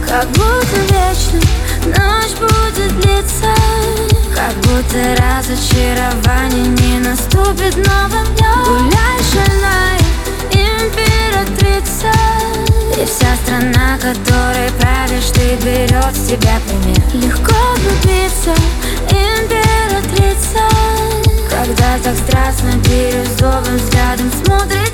Как будто вечно ночь будет длиться, как будто разочарование не наступит новым днем. Гуляй, шальная императрица, и вся страна, которой правишь ты, берет с тебя пример. Легко влюбиться, императрица, когда так страстно бирюзовым взглядом смотришь